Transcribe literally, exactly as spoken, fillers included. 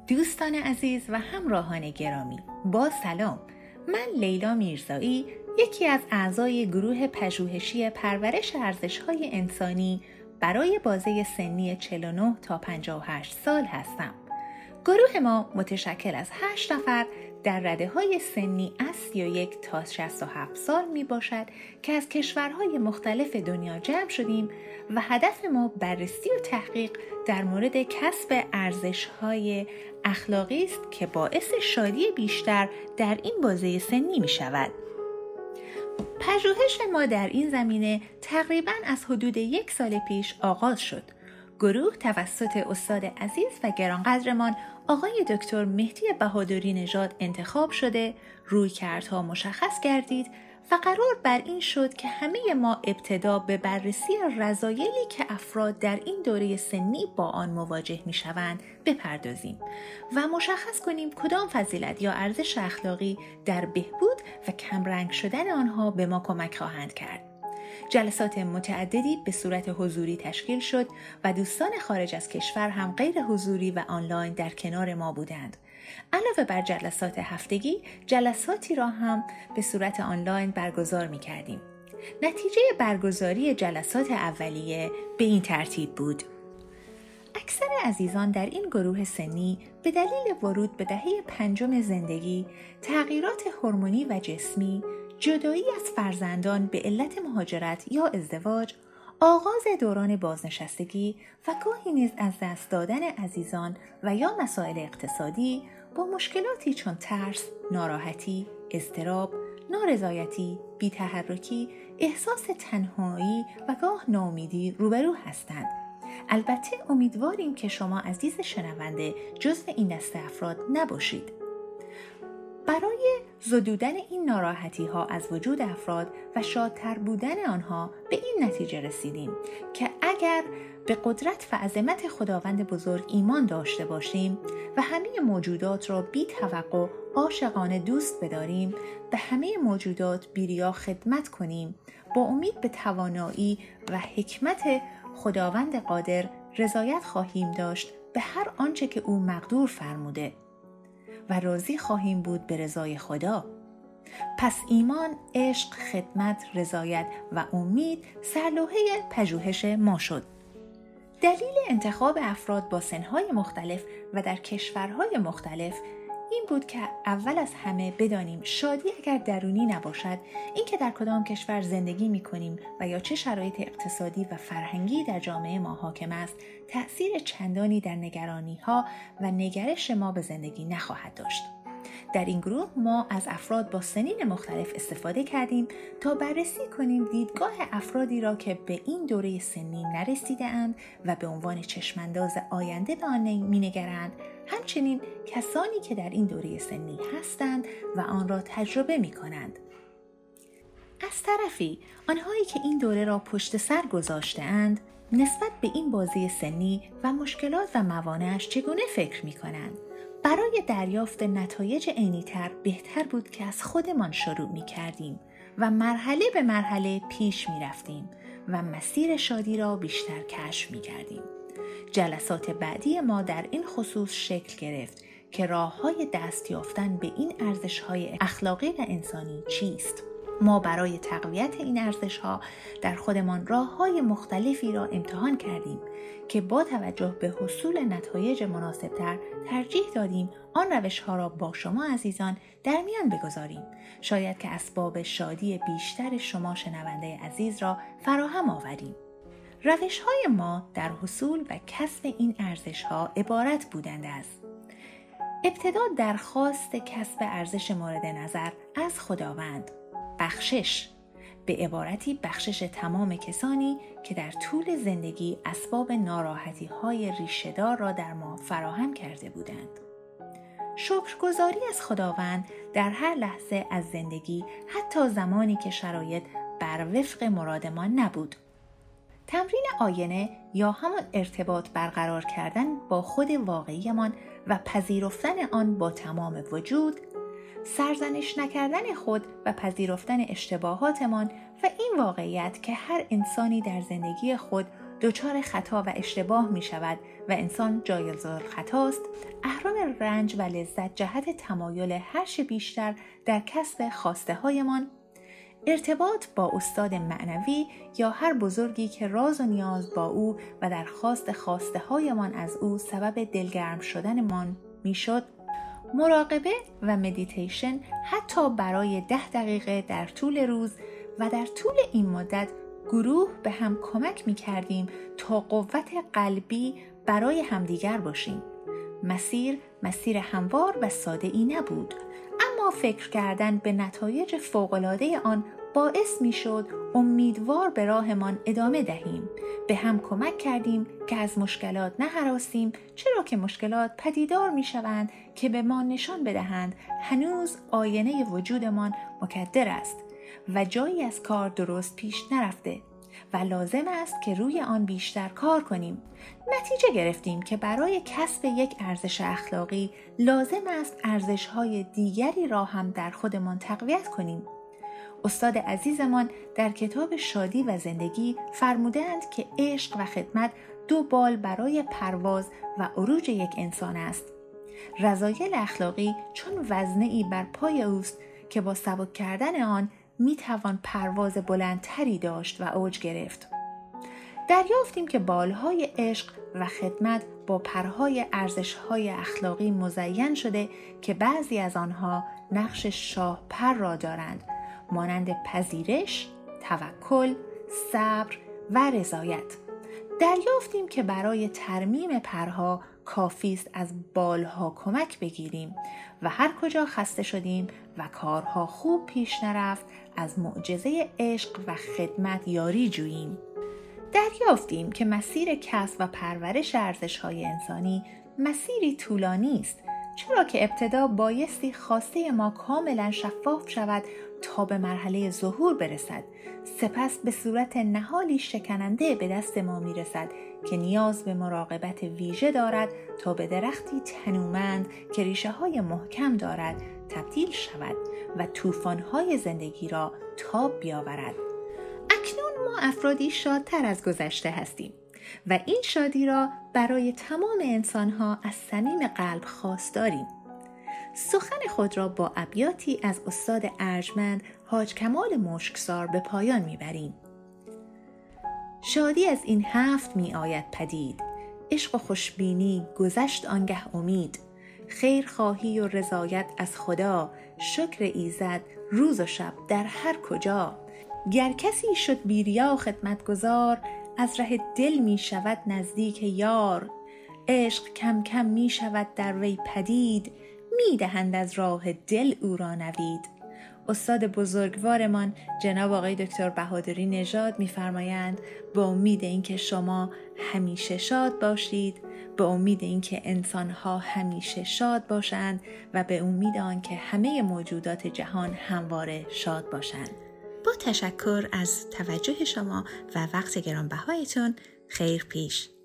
دوستان عزیز و همراهان گرامی، با سلام. من لیلا میرزایی، یکی از اعضای گروه پژوهشی پرورش ارزش‌های انسانی برای بازه سنی چهل و نه تا پنجاه و هشت سال هستم. گروه ما متشکل از هشت نفر در رده‌های سنی از سی و یک تا شصت و هفت سال می باشد که از کشورهای مختلف دنیا جمع شدیم و هدف ما بررسی و تحقیق در مورد کسب ارزش‌های اخلاقی است که باعث شادی بیشتر در این بازه سنی می شود. پژوهش ما در این زمینه تقریباً از حدود یک سال پیش آغاز شد. گروه توسط استاد عزیز و گرانقدرمان آقای دکتر مهدی بهادری نژاد انتخاب شده، رویکردها مشخص گردید و قرار بر این شد که همه ما ابتدا به بررسی رذایلی که افراد در این دوره سنی با آن مواجه می شوند بپردازیم و مشخص کنیم کدام فضیلت یا ارزش اخلاقی در بهبود و کمرنگ شدن آنها به ما کمک خواهند کرد. جلسات متعددی به صورت حضوری تشکیل شد و دوستان خارج از کشور هم غیر حضوری و آنلاین در کنار ما بودند. علاوه بر جلسات هفتگی، جلساتی را هم به صورت آنلاین برگزار می کردیم. نتیجه برگزاری جلسات اولیه به این ترتیب بود: اکثر عزیزان در این گروه سنی به دلیل ورود به دهه پنجم زندگی، تغییرات هورمونی و جسمی، جدایی از فرزندان به علت مهاجرت یا ازدواج، آغاز دوران بازنشستگی و گاهی نیز از دست دادن عزیزان و یا مسائل اقتصادی با مشکلاتی چون ترس، ناراحتی، اضطراب، نارضایتی، بی‌تحرکی، احساس تنهایی و گاه ناامیدی روبرو هستند. البته امیدواریم که شما عزیز شنونده جزو این دسته افراد نباشید. برای زدودن این ناراحتی ها از وجود افراد و شادتر بودن آنها به این نتیجه رسیدیم که اگر به قدرت و عظمت خداوند بزرگ ایمان داشته باشیم و همه موجودات را بی توقع عاشقانه دوست بداریم، به همه موجودات بی‌ریا خدمت کنیم، با امید به توانایی و حکمت خداوند قادر رضایت خواهیم داشت به هر آنچه که او مقدور فرموده و راضی خواهیم بود به رضای خدا. پس ایمان، عشق، خدمت، رضایت و امید سرلوحه پژوهش ما شد. دلیل انتخاب افراد با سنهای مختلف و در کشورهای مختلف این بود که اول از همه بدانیم شادی اگر درونی نباشد، این که در کدام کشور زندگی می کنیم و یا چه شرایط اقتصادی و فرهنگی در جامعه ما حاکم است، تأثیر چندانی در نگرانی ها و نگرش ما به زندگی نخواهد داشت. در این گروه ما از افراد با سنین مختلف استفاده کردیم تا بررسی کنیم دیدگاه افرادی را که به این دوره سنی نرسیده اند و به عنوان چشمانداز آینده به آن می‌نگرند، همچنین کسانی که در این دوره سنی هستند و آن را تجربه می‌کنند. از طرفی آنهایی که این دوره را پشت سر گذاشته‌اند نسبت به این بازه سنی و مشکلات و موانعش چگونه فکر می‌کنند. برای دریافت نتایج عینی‌تر بهتر بود که از خودمان شروع می‌کردیم و مرحله به مرحله پیش می‌رفتیم و مسیر شادی را بیشتر کشف می‌کردیم. جلسات بعدی ما در این خصوص شکل گرفت که راه‌های دست یافتن به این ارزش‌های اخلاقی و انسانی چیست. ما برای تقویت این ارزش‌ها در خودمان راه‌های مختلفی را امتحان کردیم که با توجه به حصول نتایج مناسبتر ترجیح دادیم آن روش‌ها را با شما عزیزان در میان بگذاریم، شاید که اسباب شادی بیشتر شما شنونده عزیز را فراهم آوریم. روش‌های ما در حصول و کسب این ارزش‌ها عبارت بودند از: ابتدا درخواست کسب ارزش مورد نظر از خداوند، بخشش، به عبارتی بخشش تمام کسانی که در طول زندگی اسباب ناراحتی‌های ریشه‌دار را در ما فراهم کرده بودند، شکرگزاری از خداوند در هر لحظه از زندگی، حتی زمانی که شرایط بر وفق مرادمان نبود، تمرین آینه یا همان ارتباط برقرار کردن با خود واقعیمان و پذیرفتن آن با تمام وجود، سرزنش نکردن خود و پذیرفتن اشتباهاتمان و این واقعیت که هر انسانی در زندگی خود دچار خطا و اشتباه می شود و انسان جایز الخطاست، اهرام رنج و لذت جهت تمایل هرچه بیشتر در کسب خواسته هایمان، ارتباط با استاد معنوی یا هر بزرگی که راز و نیاز با او و درخواست خواسته هایمان از او سبب دلگرم شدنمان می شد، مراقبه و مدیتیشن حتی برای ده دقیقه در طول روز و در طول این مدت گروه به هم کمک می کردیم تا قوت قلبی برای همدیگر باشیم. مسیر مسیر هموار و ساده ای نبود، اما فکر کردن به نتایج فوق‌العاده آن باعث می شد امیدوار به راهمان ادامه دهیم. به هم کمک کردیم که از مشکلات نهراسیم، چرا که مشکلات پدیدار می شوند که به ما نشان بدهند هنوز آینه وجودمان مکدر است و جایی از کار درست پیش نرفته و لازم است که روی آن بیشتر کار کنیم. نتیجه گرفتیم که برای کسب یک ارزش اخلاقی لازم است ارزش‌های دیگری را هم در خودمان تقویت کنیم. استاد عزیزمان در کتاب شادی و زندگی فرمودند که عشق و خدمت دو بال برای پرواز و عروج یک انسان است. رذایل اخلاقی چون وزنه‌ای بر پای اوست که با سبک کردن آن می توان پرواز بلندتری داشت و اوج گرفت. دریافتیم که بالهای عشق و خدمت با پرهای ارزش‌های اخلاقی مزین شده که بعضی از آنها نقش شاه پر را دارند، مانند پذیرش، توکل، صبر و رضایت. دریافتیم که برای ترمیم پرها کافی است از بالها کمک بگیریم و هر کجا خسته شدیم و کارها خوب پیش نرفت از معجزه عشق و خدمت یاری جوییم. دریافتیم که مسیر کسب و پرورش ارزش‌های انسانی مسیری طولانی است، چرا که ابتدا بایستی خواسته ما کاملا شفاف شود تا به مرحله ظهور برسد، سپس به صورت نهالی شکننده به دست ما میرسد که نیاز به مراقبت ویژه دارد تا به درختی تنومند که ریشه های محکم دارد تبدیل شود و طوفان‌های زندگی را تاب بیاورد. اکنون ما افرادی شادتر از گذشته هستیم و این شادی را برای تمام انسان‌ها از صمیم قلب خواستاریم. سخن خود را با ابیاتی از استاد ارجمند حاج کمال مشکسار به پایان میبریم. شادی از این هفت می آید پدید، عشق و خوشبینی گذشت آنگه امید، خیر خواهی و رضایت از خدا، شکر ایزد روز و شب در هر کجا. گر کسی شد بیریا خدمتگزار، از ره دل می شود نزدیک یار، عشق کم کم می شود در وی پدید، می دهند از راه دل او را نوید. استاد بزرگوارمان جناب آقای دکتر بهادری نژاد می‌فرمایند به امید اینکه شما همیشه شاد باشید، به امید اینکه انسان‌ها همیشه شاد باشند و به امید آنکه همه موجودات جهان همواره شاد باشند. با تشکر از توجه شما و وقت گرانبهایتون، خیر پیش.